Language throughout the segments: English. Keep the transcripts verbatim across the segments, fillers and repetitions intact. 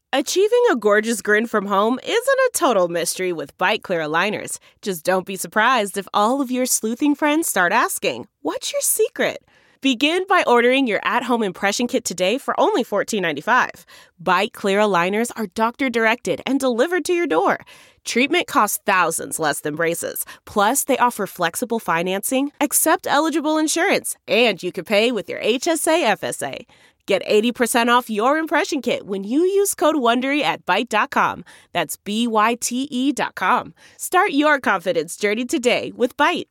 Achieving a gorgeous grin from home isn't a total mystery with Byte Clear aligners. Just don't be surprised if all of your sleuthing friends start asking, "What's your secret?" Begin by ordering your at-home impression kit today for only fourteen ninety-five. Byte Clear aligners are doctor-directed and delivered to your door. Treatment costs thousands less than braces. Plus, they offer flexible financing, accept eligible insurance, and you can pay with your H S A F S A. Get eighty percent off your impression kit when you use code WONDERY at byte dot com. That's B Y T E dot com. Start your confidence journey today with Byte.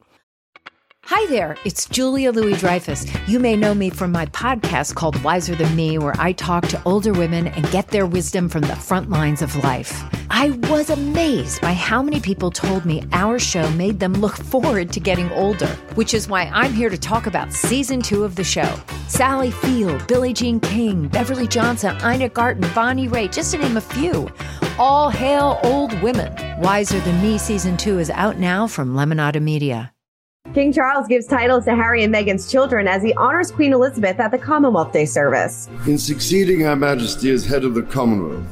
Hi there, it's Julia Louis-Dreyfus. You may know me from my podcast called Wiser Than Me, where I talk to older women and get their wisdom from the front lines of life. I was amazed by how many people told me our show made them look forward to getting older, which is why I'm here to talk about season two of the show. Sally Field, Billie Jean King, Beverly Johnson, Ina Garten, Bonnie Raitt, just to name a few. All hail old women. Wiser Than Me season two is out now from Lemonada Media. King Charles gives titles to Harry and Meghan's children as he honors Queen Elizabeth at the Commonwealth Day service. In succeeding Her Majesty as head of the Commonwealth,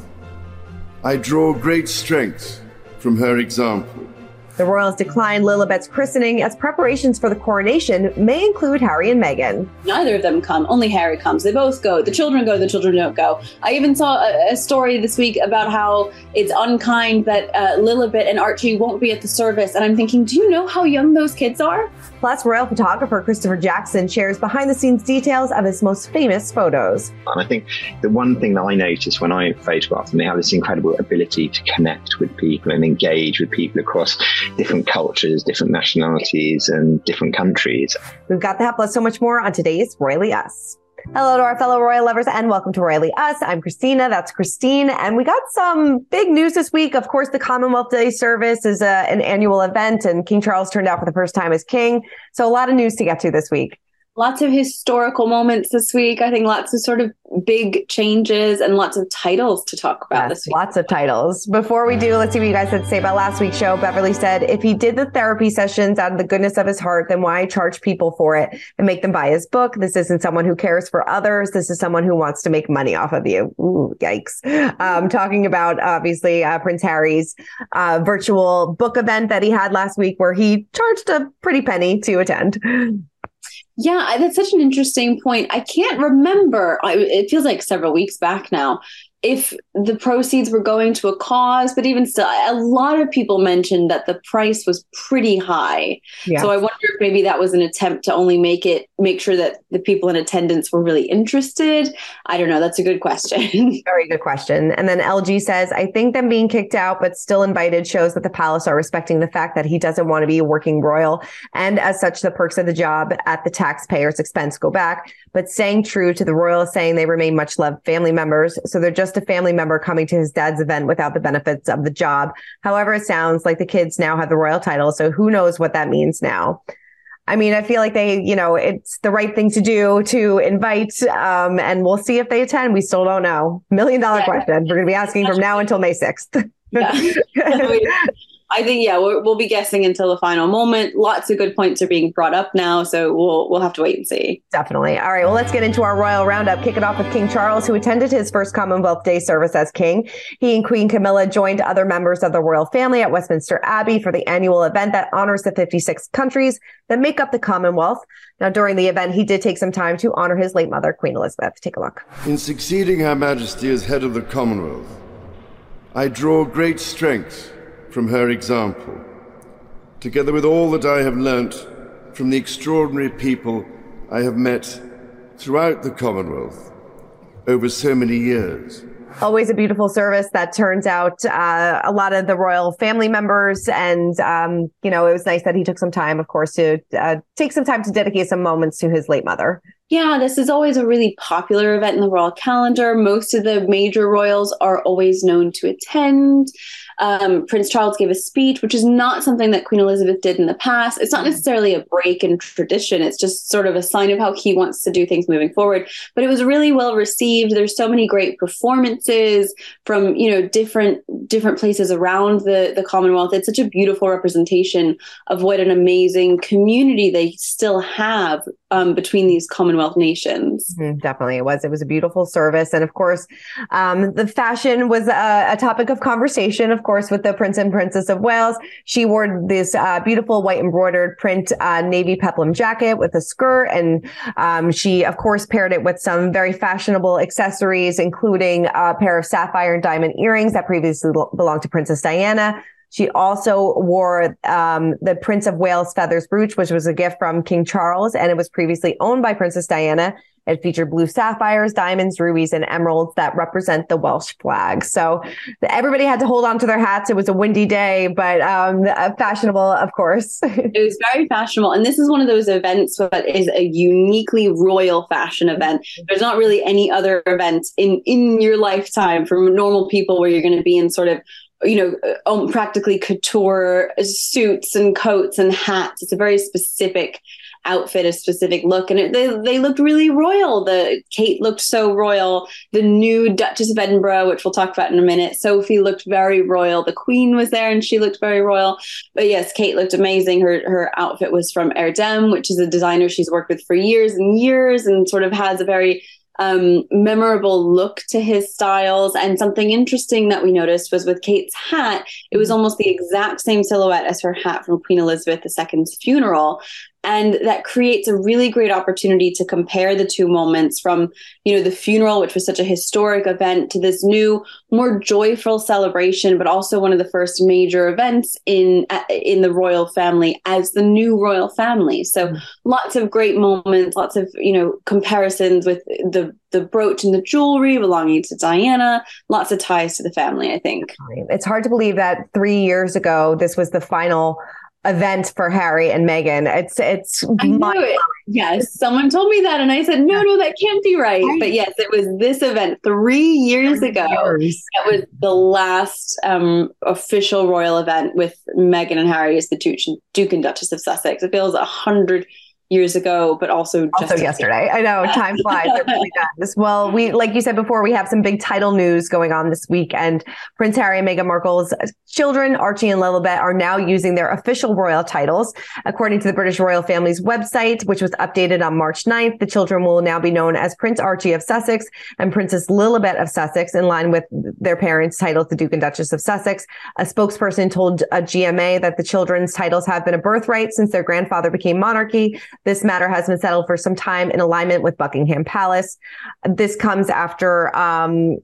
I draw great strength from her example. The royals declined Lilibet's christening as preparations for the coronation may include Harry and Meghan. Neither of them come. Only Harry comes. They both go. The children go. The children don't go. I even saw a, a story this week about how it's unkind that uh, Lilibet and Archie won't be at the service. And I'm thinking, do you know how young those kids are? Plus, royal photographer Christopher Jackson shares behind-the-scenes details of his most famous photos. And I think the one thing that I noticed when I photographed them, they have this incredible ability to connect with people and engage with people across different cultures, different nationalities, and different countries. We've got that plus so much more on today's Royally Us. Hello to our fellow royal lovers and welcome to Royally Us. I'm Christina. That's Christine. And we got some big news this week. Of course, the Commonwealth Day service is a, an annual event and King Charles turned out for the first time as king. So a lot of news to get to this week. Lots of historical moments this week. I think lots of sort of big changes and lots of titles to talk about yes, this week. Lots of titles. Before we do, let's see what you guys had to say about last week's show. Beverly said, if he did the therapy sessions out of the goodness of his heart, then why charge people for it and make them buy his book? This isn't someone who cares for others. This is someone who wants to make money off of you. Ooh, yikes. Um, talking about, obviously, uh, Prince Harry's uh, virtual book event that he had last week where he charged a pretty penny to attend. Yeah, that's such an interesting point. I can't remember. It feels like several weeks back now. If the proceeds were going to a cause, but even still, a lot of people mentioned that the price was pretty high. Yeah. So I wonder if maybe that was an attempt to only make it, make sure that the people in attendance were really interested. I don't know. That's a good question. Very good question. And then L G says, I think them being kicked out, but still invited shows that the palace are respecting the fact that he doesn't want to be a working royal. And as such, the perks of the job at the taxpayer's expense go back. But staying true to the royal, saying they remain much loved family members. So they're just a family member coming to his dad's event without the benefits of the job. However, it sounds like the kids now have the royal title. So who knows what that means now? I mean, I feel like they, you know, it's the right thing to do to invite, um, and we'll see if they attend. We still don't know. Million dollar yeah. question. We're going to be asking from now until May sixth. Yeah. I think, yeah, we'll, we'll be guessing until the final moment. Lots of good points are being brought up now, so we'll we'll have to wait and see. Definitely. All right, well, let's get into our royal roundup. Kick it off with King Charles, who attended his first Commonwealth Day service as king. He and Queen Camilla joined other members of the royal family at Westminster Abbey for the annual event that honors the fifty-six countries that make up the Commonwealth. Now, during the event, he did take some time to honor his late mother, Queen Elizabeth. Take a look. In succeeding Her Majesty as head of the Commonwealth, I draw great strength from her example, together with all that I have learnt from the extraordinary people I have met throughout the Commonwealth over so many years. Always a beautiful service that turns out uh, a lot of the royal family members. And, um, you know, it was nice that he took some time, of course, to uh, take some time to dedicate some moments to his late mother. Yeah, this is always a really popular event in the royal calendar. Most of the major royals are always known to attend. Um, Prince Charles gave a speech, which is not something that Queen Elizabeth did in the past. It's not necessarily a break in tradition. It's just sort of a sign of how he wants to do things moving forward. But it was really well received. There's so many great performances from, you know, different different places around the, the Commonwealth. It's such a beautiful representation of what an amazing community they still have um, between these Commonwealth Commonwealth nations. Mm, definitely it was. It was a beautiful service. And of course, um, the fashion was a, a topic of conversation, of course, with the Prince and Princess of Wales. She wore this uh, beautiful white embroidered print uh, navy peplum jacket with a skirt. And um, she, of course, paired it with some very fashionable accessories, including a pair of sapphire and diamond earrings that previously belonged to Princess Diana. She also wore um, the Prince of Wales feathers brooch, which was a gift from King Charles, and it was previously owned by Princess Diana. It featured blue sapphires, diamonds, rubies, and emeralds that represent the Welsh flag. So everybody had to hold on to their hats. It was a windy day, but um, fashionable, of course. It was very fashionable. And this is one of those events that is a uniquely royal fashion event. There's not really any other event in, in your lifetime for normal people where you're going to be in sort of, you know, um, practically couture suits and coats and hats. It's a very specific outfit, a specific look, and it, they they looked really royal. The Kate looked so royal. The new Duchess of Edinburgh, which we'll talk about in a minute, Sophie looked very royal. The Queen was there, and she looked very royal. But yes, Kate looked amazing. Her her outfit was from Erdem, which is a designer she's worked with for years and years, and sort of has a very um, memorable look to his styles. And something interesting that we noticed was with Kate's hat, it was almost the exact same silhouette as her hat from Queen Elizabeth the Second's funeral. And that creates a really great opportunity to compare the two moments from, you know, the funeral, which was such a historic event, to this new, more joyful celebration, but also one of the first major events in in the royal family as the new royal family. So mm-hmm. lots of great moments, lots of, you know, comparisons with the the brooch and the jewelry belonging to Diana, lots of ties to the family, I think. It's hard to believe that three years ago, this was the final event for Harry and Meghan. It's it's I know it. Yes, someone told me that, and I said, no, no, that can't be right. But yes, it was this event three years three ago. Years. That was the last um, official royal event with Meghan and Harry as the Duke, Duke and Duchess of Sussex. It feels a hundred years ago, but also just also yesterday. I know, time flies. It really does. Well, we, like you said before, we have some big title news going on this week, and Prince Harry and Meghan Markle's children, Archie and Lilibet, are now using their official royal titles. According to the British royal family's website, which was updated on March ninth, the children will now be known as Prince Archie of Sussex and Princess Lilibet of Sussex, in line with their parents' titles, the Duke and Duchess of Sussex. A spokesperson told a G M A that the children's titles have been a birthright since their grandfather became monarchy. This matter has been settled for some time in alignment with Buckingham Palace. This comes after, um,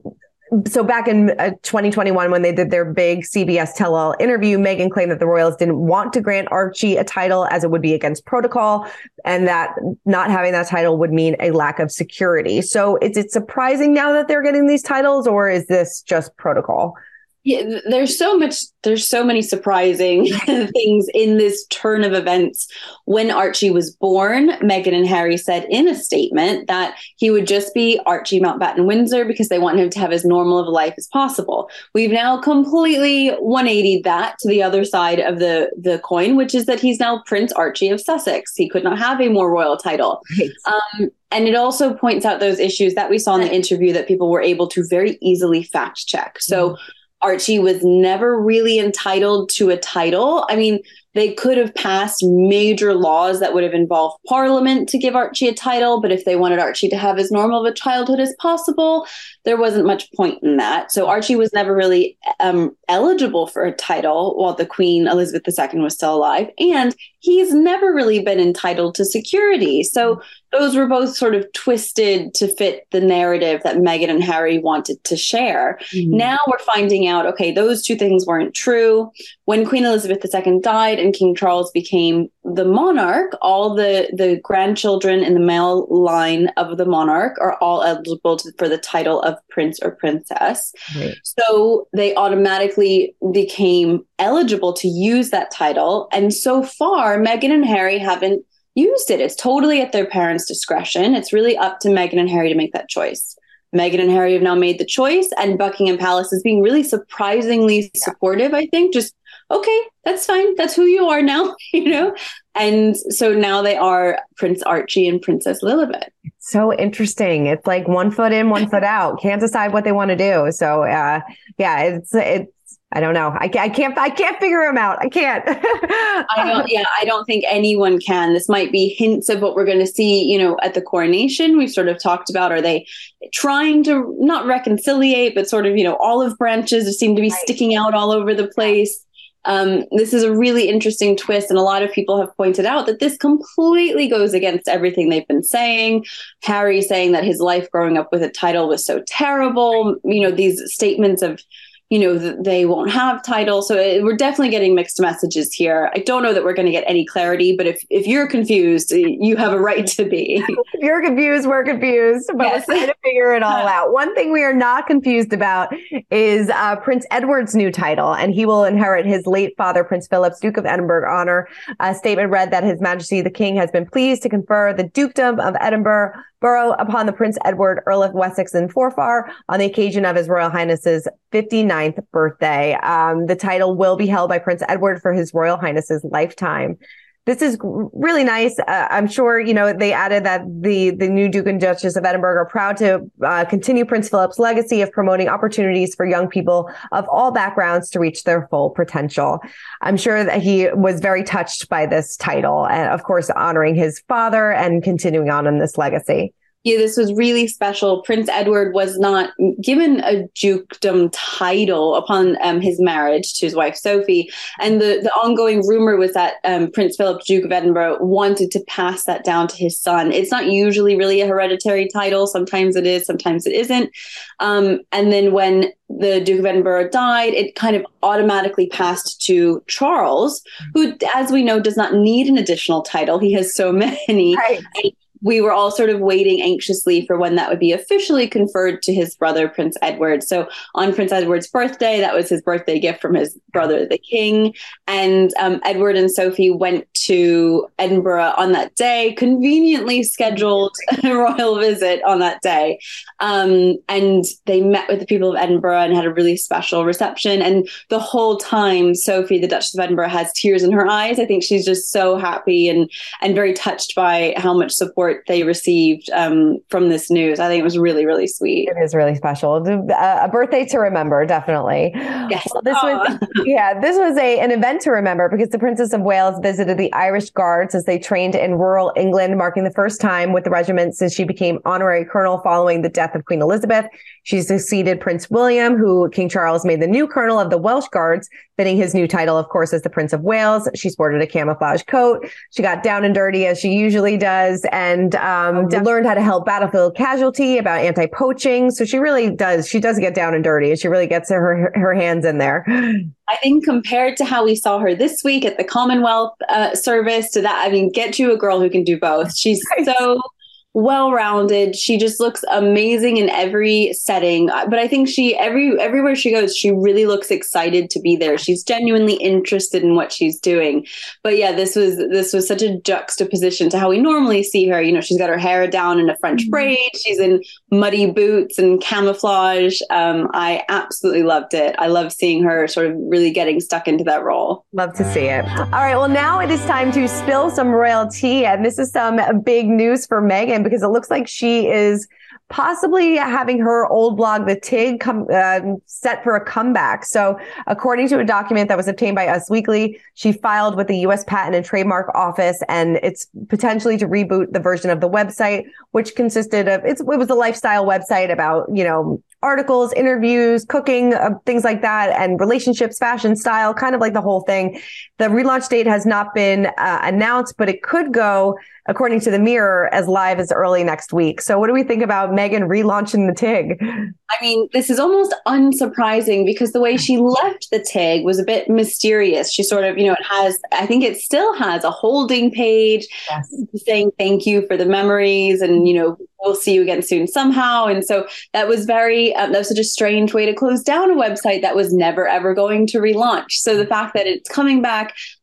so back in uh, twenty twenty-one, when they did their big C B S tell-all interview, Meghan claimed that the royals didn't want to grant Archie a title as it would be against protocol, and that not having that title would mean a lack of security. So is it surprising now that they're getting these titles, or is this just protocol? Yeah, there's so much, there's so many surprising things in this turn of events. When Archie was born, Meghan and Harry said in a statement that he would just be Archie Mountbatten Windsor because they want him to have as normal of a life as possible. We've now completely one eightied that to the other side of the, the coin, which is that he's now Prince Archie of Sussex. He could not have a more royal title. Right. Um, and it also points out those issues that we saw in the interview that people were able to very easily fact check. So mm-hmm. Archie was never really entitled to a title. I mean, they could have passed major laws that would have involved Parliament to give Archie a title, but if they wanted Archie to have as normal of a childhood as possible, there wasn't much point in that. So Archie was never really um, eligible for a title while the Queen Elizabeth the Second was still alive, and he's never really been entitled to security. So those were both sort of twisted to fit the narrative that Meghan and Harry wanted to share. Mm-hmm. Now we're finding out, okay, those two things weren't true. When Queen Elizabeth the Second died and King Charles became the monarch, all the, the grandchildren in the male line of the monarch are all eligible to, for the title of prince or princess. Right. So they automatically became eligible to use that title. And so far, Meghan and Harry haven't used it. It's totally at their parents' discretion. It's really up to Meghan and Harry to make that choice. Meghan and Harry have now made the choice, and Buckingham Palace is being really surprisingly yeah. supportive, I think. Just, okay, that's fine. That's who you are now, you know? And so now they are Prince Archie and Princess Lilibet. It's so interesting. It's like one foot in, one foot out. Can't decide what they want to do. So, uh, yeah, it's it's I don't know. I can't, I can't, I can't figure him out. I can't. I don't, yeah, I don't think anyone can. This might be hints of what we're going to see, you know, at the coronation. We've sort of talked about, are they trying to not reconciliate, but sort of, you know, olive branches seem to be right. sticking out all over the place. Um, this is a really interesting twist. And a lot of people have pointed out that this completely goes against everything they've been saying. Harry saying that his life growing up with a title was so terrible. You know, these statements of, you know, that they won't have titles. So it, we're definitely getting mixed messages here. I don't know that we're going to get any clarity, but if, if you're confused, you have a right to be. If you're confused, we're confused, but yes. We're trying to figure it all out. One thing we are not confused about is uh, Prince Edward's new title, and he will inherit his late father, Prince Philip's Duke of Edinburgh honor. A statement read that His Majesty the King has been pleased to confer the Dukedom of Edinburgh Borough upon the Prince Edward, Earl of Wessex and Forfar on the occasion of His Royal Highness's fifty-ninth birthday. Um, the title will be held by Prince Edward for His Royal Highness's lifetime. This is really nice. Uh, I'm sure, you know, they added that the, the new Duke and Duchess of Edinburgh are proud to uh, continue Prince Philip's legacy of promoting opportunities for young people of all backgrounds to reach their full potential. I'm sure that he was very touched by this title and, of course, honoring his father and continuing on in this legacy. Yeah, this was really special. Prince Edward was not given a dukedom title upon um, his marriage to his wife, Sophie. And the, the ongoing rumor was that um, Prince Philip, Duke of Edinburgh, wanted to pass that down to his son. It's not usually really a hereditary title. Sometimes it is, sometimes it isn't. Um, and then when the Duke of Edinburgh died, it kind of automatically passed to Charles, who, as we know, does not need an additional title. He has so many. Right. And we were all sort of waiting anxiously for when that would be officially conferred to his brother, Prince Edward. So on Prince Edward's birthday, that was his birthday gift from his brother, the King. And um, Edward and Sophie went to Edinburgh on that day, conveniently scheduled a royal visit on that day. Um, and they met with the people of Edinburgh and had a really special reception. And the whole time, Sophie, the Duchess of Edinburgh, has tears in her eyes. I think she's just so happy and, and very touched by how much support they received um, from this news. I think it was really, really sweet. It is really special. A birthday to remember, definitely. Yes. Well, this was, yeah, this was a an event to remember because the Princess of Wales visited the Irish Guards as they trained in rural England, marking the first time with the regiment since she became honorary colonel following the death of Queen Elizabeth. She succeeded Prince William, who King Charles made the new colonel of the Welsh Guards, fitting his new title, of course, as the Prince of Wales. She sported a camouflage coat. She got down and dirty as she usually does, and um, mm-hmm. learned how to help battlefield casualty, about anti-poaching. So she really does. She does get down and dirty, and she really gets her her hands in there. I think compared to how we saw her this week at the Commonwealth uh, service, to that, I mean, get you a girl who can do both. She's right. so well-rounded. She just looks amazing in every setting. But I think she every everywhere she goes, she really looks excited to be there. She's genuinely interested in what she's doing. But yeah, this was this was such a juxtaposition to how we normally see her. You know, she's got her hair down in a French braid. She's in muddy boots and camouflage. Um, I absolutely loved it. I love seeing her sort of really getting stuck into that role. Love to see it. All right. Well, now it is time to spill some royal tea. And this is some big news for Meghan, because it looks like she is possibly having her old blog, The Tig, come, uh, set for a comeback. So according to a document that was obtained by Us Weekly, she filed with the U S Patent and Trademark Office, and it's potentially to reboot the version of the website, which consisted of, it's, it was a lifestyle website about, you know, articles, interviews, cooking, uh, things like that, and relationships, fashion, style, kind of like the whole thing. The relaunch date has not been uh, announced, but it could go, according to the Mirror, as live as early next week. So what do we think about Meghan relaunching the Tig? I mean, this is almost unsurprising because the way she left the Tig was a bit mysterious. She sort of, you know, it has, I think it still has a holding page yes. saying thank you for the memories and, you know, we'll see you again soon somehow. And so that was very, um, that was such a strange way to close down a website that was never, ever going to relaunch. So the fact that it's coming back,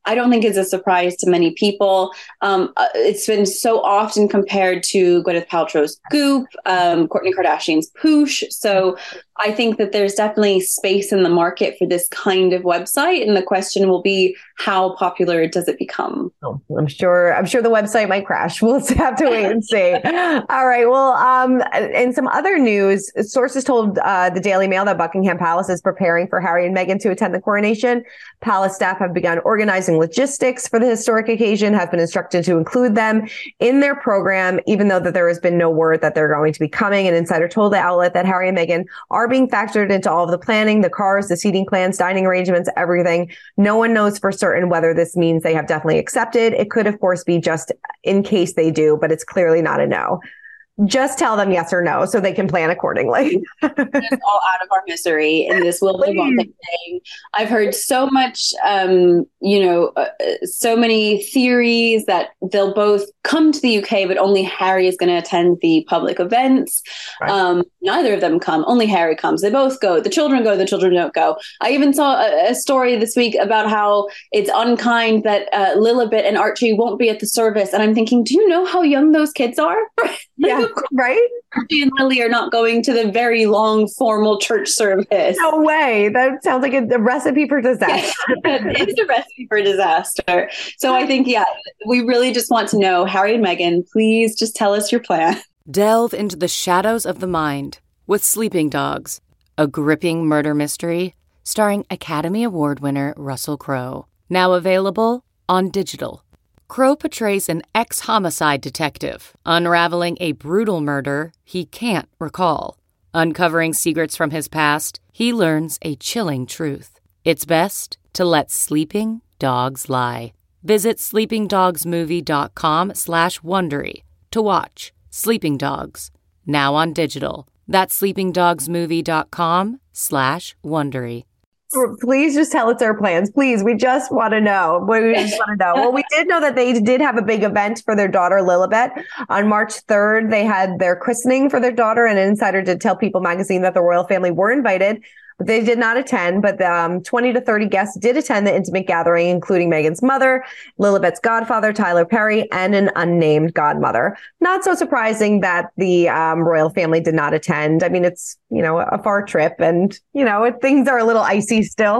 I don't think is a surprise to many people. Um, uh, it's been so often compared to Gwyneth Paltrow's Goop, um, Kourtney Kardashian's Poosh. So I think that there's definitely space in the market for this kind of website. And the question will be, how popular does it become? Oh, I'm sure, I'm sure the website might crash. We'll have to wait and see. All right. Well, um, in some other news, sources told uh, the Daily Mail that Buckingham Palace is preparing for Harry and Meghan to attend the coronation. Palace staff have begun organizing logistics for the historic occasion, have been instructed to include them in their program, even though that there has been no word that they're going to be coming. An insider told the outlet that Harry and Meghan are being factored into all of the planning, the cars, the seating plans, dining arrangements, everything. No one knows for certain whether this means they have definitely accepted. It could, of course, be just in case they do, but it's clearly not a no. Just tell them yes or no so they can plan accordingly. It's all out of our misery, and this will live on thing. I've heard so much, um, you know, uh, so many theories that they'll both come to the U K, but only Harry is going to attend the public events. Right. Um, neither of them come. Only Harry comes. They both go. The children go. The children don't go. I even saw a, a story this week about how it's unkind that uh, Lilibet and Archie won't be at the service. And I'm thinking, do you know how young those kids are? Yeah. Right? Archie and Lily are not going to the very long formal church service. No way. That sounds like a, a recipe for disaster. It's a recipe for disaster. So I think, yeah, we really just want to know, Harry and Meghan, please just tell us your plan. Delve into the shadows of the mind with Sleeping Dogs, a gripping murder mystery starring Academy Award winner Russell Crowe. Now available on digital. Crowe portrays an ex-homicide detective, unraveling a brutal murder he can't recall. Uncovering secrets from his past, he learns a chilling truth. It's best to let sleeping dogs lie. Visit sleepingdogsmovie.com slash Wondery to watch Sleeping Dogs, now on digital. That's sleepingdogsmovie.com slash Wondery. Please just tell us our plans. Please. We just want to know. We just want to know. Well, we did know that they did have a big event for their daughter, Lilibet. On March third, they had their christening for their daughter. And an insider did tell People magazine that the royal family were invited. They did not attend, but um, twenty to thirty guests did attend the intimate gathering, including Meghan's mother, Lilibet's godfather, Tyler Perry, and an unnamed godmother. Not so surprising that the um, royal family did not attend. I mean, it's, you know, a far trip and, you know, things are a little icy still.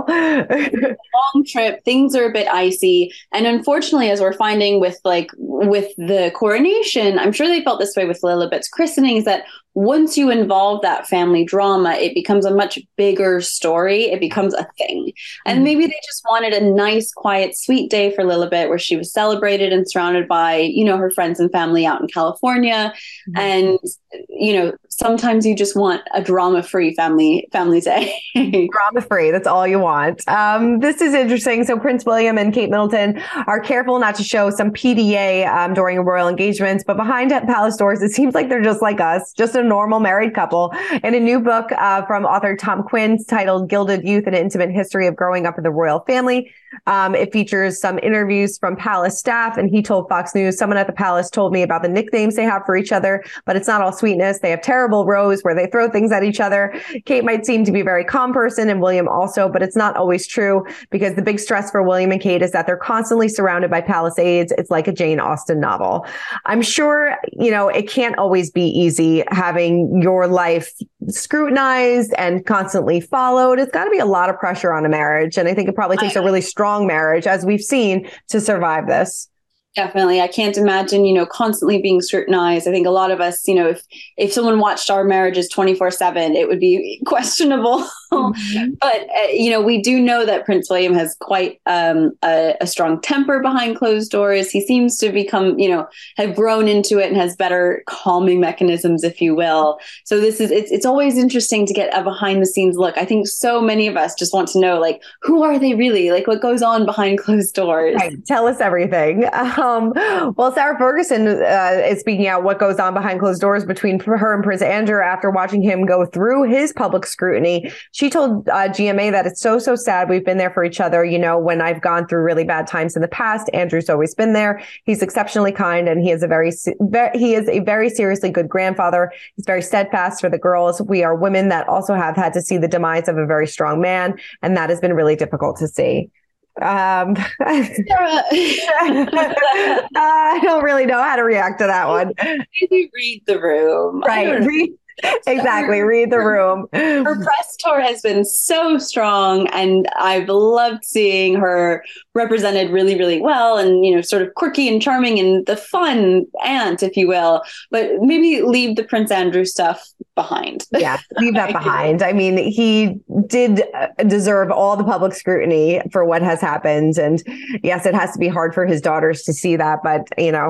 Long trip. Things are a bit icy. And unfortunately, as we're finding with like with the coronation, I'm sure they felt this way with Lilibet's christening, is that once you involve that family drama, it becomes a much bigger story. It becomes a thing. And maybe they just wanted a nice, quiet, sweet day for Lilibet where she was celebrated and surrounded by, you know, her friends and family out in California. Mm-hmm. And, you know, sometimes you just want a drama-free family family day. Drama-free. That's all you want. Um, this is interesting. So Prince William and Kate Middleton are careful not to show some P D A um, during royal engagements, but behind palace doors, it seems like they're just like us, just a normal married couple. In a new book uh, from author Tom Quinn titled Gilded Youth, An Intimate History of Growing Up in the Royal Family, um, it features some interviews from palace staff. And he told Fox News, someone at the palace told me about the nicknames they have for each other, but it's not all sweetness. They have terrible rows where they throw things at each other. Kate might seem to be a very calm person and William also, but it's not always true because the big stress for William and Kate is that they're constantly surrounded by palace aides. It's like a Jane Austen novel. I'm sure, you know, it can't always be easy having your life scrutinized and constantly followed. It's got to be a lot of pressure on a marriage. And I think it probably takes a really strong marriage, as we've seen, to survive this. Definitely. I can't imagine, you know, constantly being scrutinized. I think a lot of us, you know, if if someone watched our marriages twenty-four seven, it would be questionable. Mm-hmm. But, uh, you know, we do know that Prince William has quite um, a, a strong temper behind closed doors. He seems to become, you know, have grown into it and has better calming mechanisms, if you will. So this is, it's, it's always interesting to get a behind the scenes look. I think so many of us just want to know, like, who are they really? Like, what goes on behind closed doors? Right. Tell us everything. Um, well, Sarah Ferguson uh, is speaking out what goes on behind closed doors between her and Prince Andrew after watching him go through his public scrutiny. She told uh, G M A that it's so, so sad. We've been there for each other. You know, when I've gone through really bad times in the past, Andrew's always been there. He's exceptionally kind and he is a very, he is a very seriously good grandfather. He's very steadfast for the girls. We are women that also have had to see the demise of a very strong man. And that has been really difficult to see. Um, I don't really know how to react to that one. Maybe read the room. Right. Read, exactly. Read the room. Her press tour has been so strong, and I've loved seeing her represented really, really well, and, you know, sort of quirky and charming and the fun aunt, if you will, but maybe leave the Prince Andrew stuff behind. Yeah, leave that behind. I mean, he did deserve all the public scrutiny for what has happened. And yes, it has to be hard for his daughters to see that, but, you know,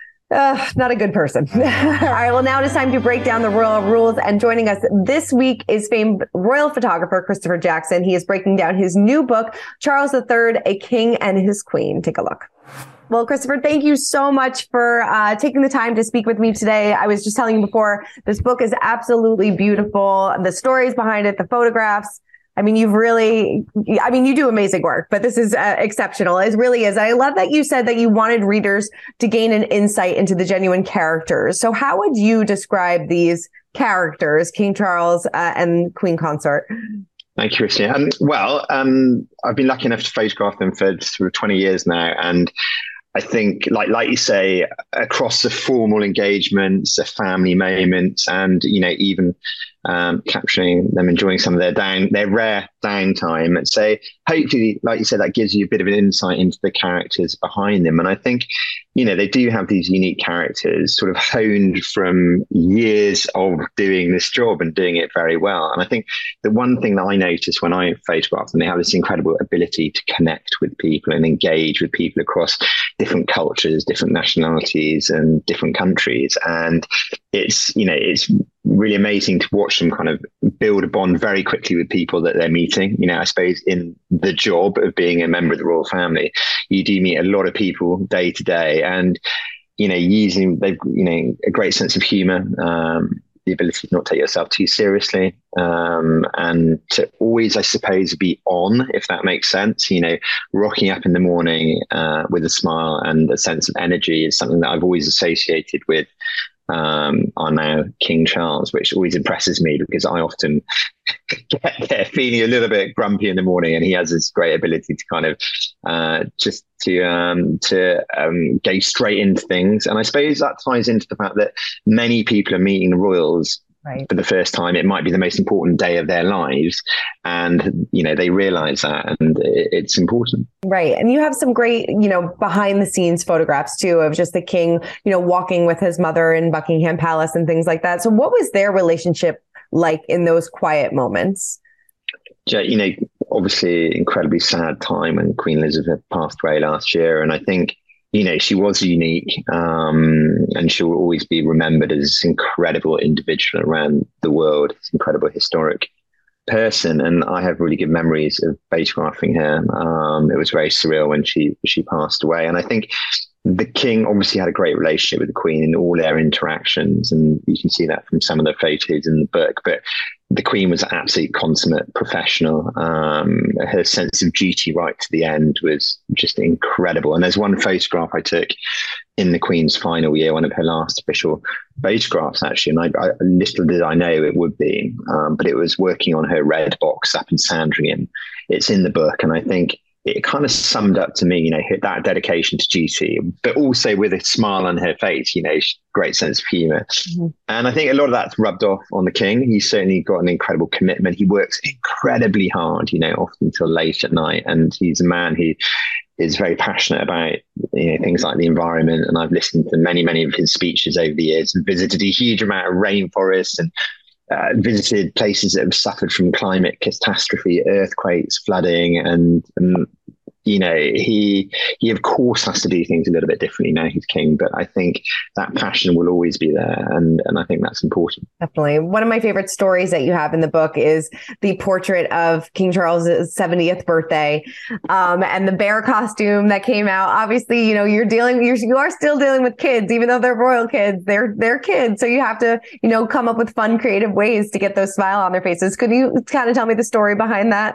Uh, not a good person. All right. Well, now it is time to break down the royal rules. And joining us this week is famed royal photographer Christopher Jackson. He is breaking down his new book, Charles the Third, A King and His Queen. Take a look. Well, Christopher, thank you so much for uh, taking the time to speak with me today. I was just telling you before, this book is absolutely beautiful. The stories behind it, the photographs. I mean, you've really, I mean, you do amazing work, but this is uh, exceptional. It really is. I love that you said that you wanted readers to gain an insight into the genuine characters. So how would you describe these characters, King Charles uh, and Queen Consort? Thank you, Christina. Um, well, um, I've been lucky enough to photograph them for sort of twenty years now. And I think, like like you say, across the formal engagements, the family moments, and, you know, even um, capturing them enjoying some of their down, their rare downtime. And so hopefully, like you said, that gives you a bit of an insight into the characters behind them. And I think, you know, they do have these unique characters sort of honed from years of doing this job and doing it very well. And I think the one thing that I noticed when I photographed them, they have this incredible ability to connect with people and engage with people across different cultures, different nationalities and different countries. And it's, you know, it's really amazing to watch them kind of build a bond very quickly with people that they're meeting. You know, I suppose in the job of being a member of the royal family, you do meet a lot of people day to day, and, you know, using, they've, you know, a great sense of humor, um, the ability to not take yourself too seriously, um, and to always, I suppose, be on, if that makes sense. You know, rocking up in the morning uh, with a smile and a sense of energy is something that I've always associated with um, our now King Charles, which always impresses me because I often get there feeling a little bit grumpy in the morning, and he has this great ability to kind of uh, just to um, to um, go straight into things. And I suppose that ties into the fact that many people are meeting the royals right for the first time. It might be the most important day of their lives, and, you know, they realize that, and it, it's important. Right. And you have some great, you know, behind the scenes photographs too, of just the king, you know, walking with his mother in Buckingham Palace and things like that. So what was their relationship like in those quiet moments? Yeah, you know, obviously incredibly sad time when Queen Elizabeth passed away last year. And I think, you know, she was unique, um, and she will always be remembered as this incredible individual around the world, this incredible historic person. And I have really good memories of photographing her. Um, it was very surreal when she she passed away. And I think the king obviously had a great relationship with the Queen in all their interactions, and you can see that from some of the photos in the book. But the Queen was an absolute consummate professional. Um, her sense of duty right to the end was just incredible. And there's one photograph I took in the Queen's final year, one of her last official photographs, actually. And I, I little did I know it would be, um, but it was working on her red box up in Sandringham. It's in the book, and I think it kind of summed up to me, you know, that dedication to duty, but also with a smile on her face, you know, great sense of humor. Mm-hmm. And I think a lot of that's rubbed off on the king. He's certainly got an incredible commitment. He works incredibly hard, you know, often until late at night. And he's a man who is very passionate about, you know, things like the environment. And I've listened to many, many of his speeches over the years and visited a huge amount of rainforests and Uh, visited places that have suffered from climate catastrophe, earthquakes, flooding, and, and you know, he he of course has to do things a little bit differently now he's king, but I think that passion will always be there, and and I think that's important. Definitely. One of my favorite stories that you have in the book is the portrait of King Charles's seventieth birthday, um, and the bear costume that came out. Obviously, you know, you're dealing, you're, you are still dealing with kids, even though they're royal kids. They're they're kids, so you have to, you know, come up with fun, creative ways to get those smile on their faces. Could you kind of tell me the story behind that?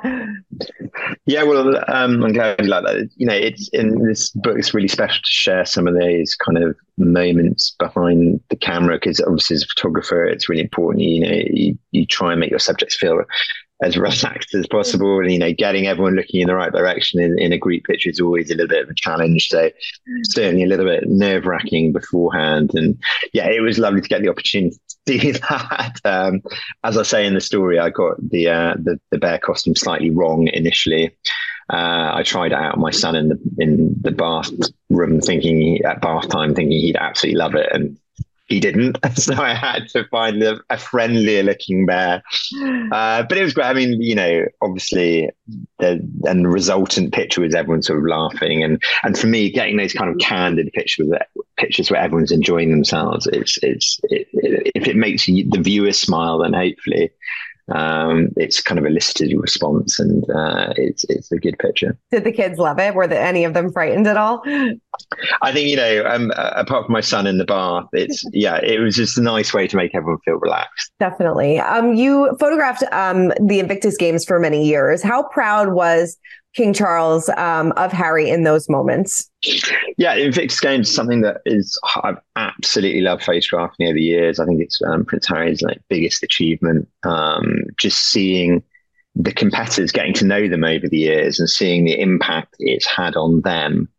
Yeah, well, um, I'm glad you like that. You know, it's in this book, it's really special to share some of those kind of moments behind the camera, because obviously as a photographer, it's really important. You know, you, you try and make your subjects feel as relaxed as possible. And, you know, getting everyone looking in the right direction in, in a group pitch is always a little bit of a challenge. So certainly a little bit nerve wracking beforehand. And yeah, it was lovely to get the opportunity to do that. Um, as I say in the story, I got the, uh, the, the bear costume slightly wrong initially. Uh, I tried it out on my son in the, in the bath room thinking he, at bath time, thinking he'd absolutely love it. And he didn't. So I had to find a, a friendlier looking bear. Uh, but it was great. I mean, you know, obviously the, and the resultant picture was everyone sort of laughing. And, and for me, getting those kind of candid pictures, pictures where everyone's enjoying themselves, it's, it's, it, it, if it makes you, the viewer smile, then hopefully um, it's kind of elicited a response, and uh, it's, it's a good picture. Did the kids love it? Were the, any of them frightened at all? I think, you know, um, uh, apart from my son in the bath, it's, yeah, it was just a nice way to make everyone feel relaxed. Definitely. Um, you photographed um, the Invictus Games for many years. How proud was King Charles um, of Harry in those moments? Yeah, Invictus Games is something that is, I've absolutely loved photographing over the years. I think it's um, Prince Harry's like biggest achievement. Um, just seeing the competitors, getting to know them over the years and seeing the impact it's had on them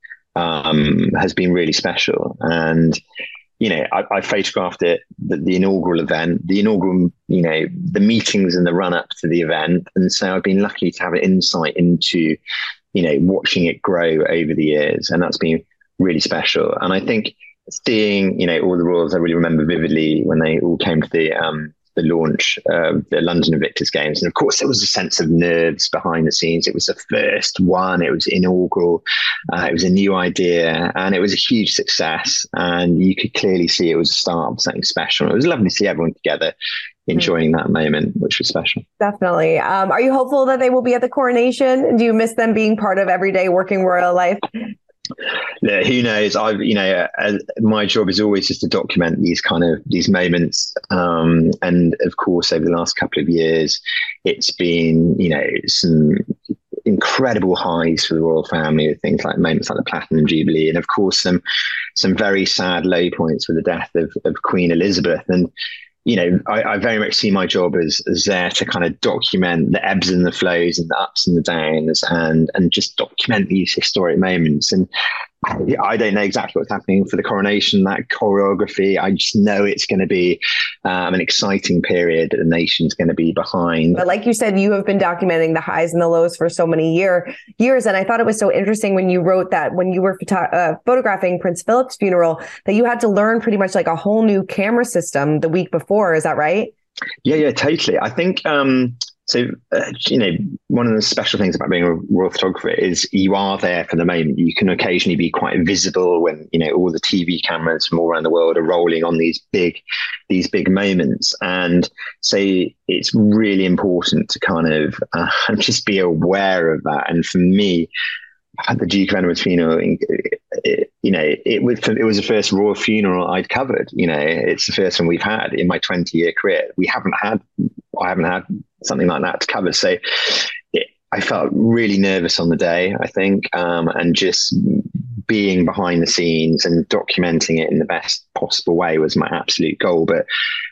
um, has been really special. And, you know, I, I photographed it, the, the inaugural event, the inaugural, you know, the meetings and the run up to the event. And so I've been lucky to have an insight into, you know, watching it grow over the years. And that's been really special. And I think seeing, you know, all the royals, I really remember vividly when they all came to the, um, the launch of the London Invictus Games. And of course, there was a sense of nerves behind the scenes. It was the first one. It was inaugural. Uh, it was a new idea, and it was a huge success. And you could clearly see it was the start of something special. It was lovely to see everyone together enjoying that moment, which was special. Definitely. Um, are you hopeful that they will be at the coronation? Do you miss them being part of everyday working royal life? Yeah, who knows? I've, you know, uh, my job is always just to document these kind of these moments. Um, and of course, over the last couple of years, it's been, you know, some incredible highs for the royal family with things like moments like the Platinum Jubilee, and of course, some some very sad low points with the death of, of Queen Elizabeth. And you know, I, I very much see my job as, as there to kind of document the ebbs and the flows and the ups and the downs, and and just document these historic moments. And I don't know exactly what's happening for the coronation, that choreography. I just know it's going to be um, an exciting period that the nation's going to be behind. But like you said, you have been documenting the highs and the lows for so many year, years. And I thought it was so interesting when you wrote that when you were photo- uh, photographing Prince Philip's funeral, that you had to learn pretty much like a whole new camera system the week before. Is that right? Yeah, yeah, totally. I think... Um, So, uh, you know, one of the special things about being a royal photographer is you are there for the moment. You can occasionally be quite visible when, you know, all the T V cameras from all around the world are rolling on these big, these big moments. And so it's really important to kind of uh, just be aware of that. And for me, the Duke of Edinburgh's funeral, it, you know, it was it was the first royal funeral I'd covered. You know, it's the first one we've had in my twenty year career. We haven't had, I haven't had something like that to cover. So it, I felt really nervous on the day, I think, um, and just being behind the scenes and documenting it in the best possible way was my absolute goal. But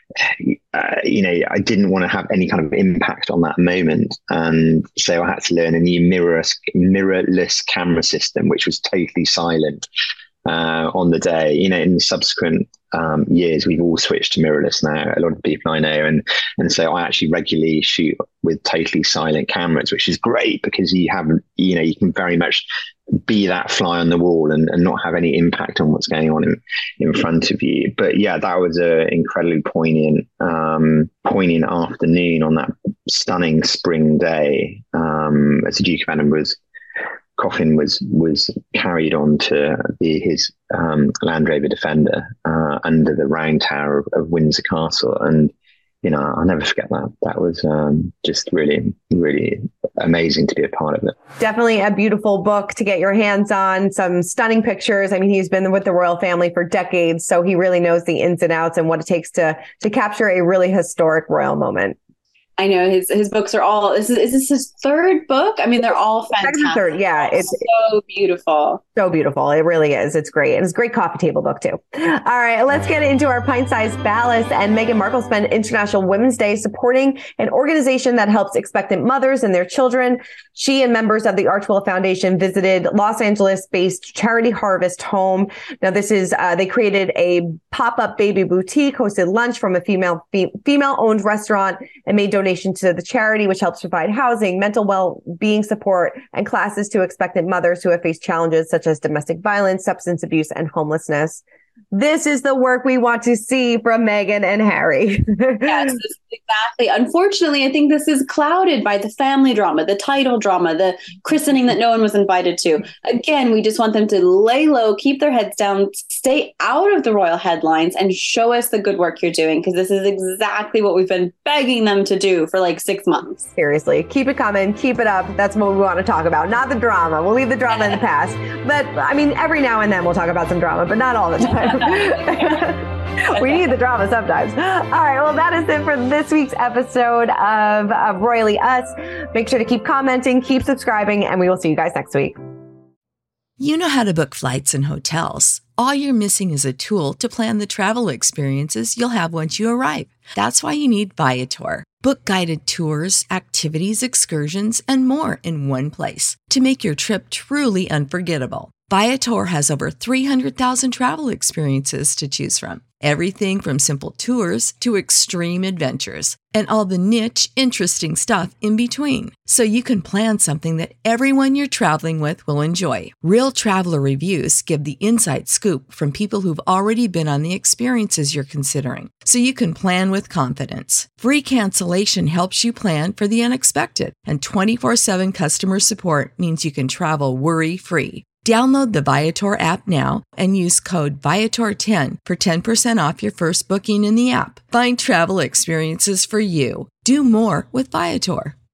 uh, you know, I didn't want to have any kind of impact on that moment, and so I had to learn a new mirrorless, mirrorless camera system, which was totally silent uh, on the day. You know, in the subsequent um, years, we've all switched to mirrorless now. A lot of people I know, and and so I actually regularly shoot with totally silent cameras, which is great because you have, you know, you can very much be that fly on the wall and, and not have any impact on what's going on in, in front of you. But yeah, that was an incredibly poignant, um, poignant afternoon on that stunning spring day um, as the Duke of Edinburgh's coffin was was carried on to the, his um, Land Rover Defender uh, under the round tower of, of Windsor Castle. And you know, I'll never forget that. That was um, just really, really amazing to be a part of it. Definitely a beautiful book to get your hands on, some stunning pictures. I mean, he's been with the royal family for decades, so he really knows the ins and outs and what it takes to to capture a really historic royal moment. I know his his books are all. Is this, is this his third book? I mean, they're all fantastic. Second, third, yeah, it's so beautiful. So beautiful. It really is. It's great. And it's a great coffee table book too. All right, let's get into our pint-sized ballast. And Meghan Markle spent International Women's Day supporting an organization that helps expectant mothers and their children. She and members of the Archewell Foundation visited Los Angeles-based Charity Harvest Home. Now, this is uh, they created a pop-up baby boutique, hosted lunch from a female fe- female-owned restaurant, and made donations to the charity, which helps provide housing, mental well-being support, and classes to expectant mothers who have faced challenges such as domestic violence, substance abuse, and homelessness. This is the work we want to see from Meghan and Harry. Yes, this is exactly. Unfortunately, I think this is clouded by the family drama, the title drama, the christening that no one was invited to. Again, we just want them to lay low, keep their heads down, stay out of the royal headlines, and show us the good work you're doing, because this is exactly what we've been begging them to do for like six months. Seriously, keep it coming, keep it up. That's what we want to talk about, not the drama. We'll leave the drama in the past. But I mean, every now and then we'll talk about some drama, but not all the time. We need the drama sometimes. All right. Well, that is it for this week's episode of, of Royally Us. Make sure to keep commenting, keep subscribing, and we will see you guys next week. You know how to book flights and hotels. All you're missing is a tool to plan the travel experiences you'll have once you arrive. That's why you need Viator. Book guided tours, activities, excursions, and more in one place to make your trip truly unforgettable. Viator has over three hundred thousand travel experiences to choose from. Everything from simple tours to extreme adventures and all the niche, interesting stuff in between. So you can plan something that everyone you're traveling with will enjoy. Real traveler reviews give the inside scoop from people who've already been on the experiences you're considering. So you can plan with confidence. Free cancellation helps you plan for the unexpected. And twenty-four seven customer support means you can travel worry-free. Download the Viator app now and use code Viator ten for ten percent off your first booking in the app. Find travel experiences for you. Do more with Viator.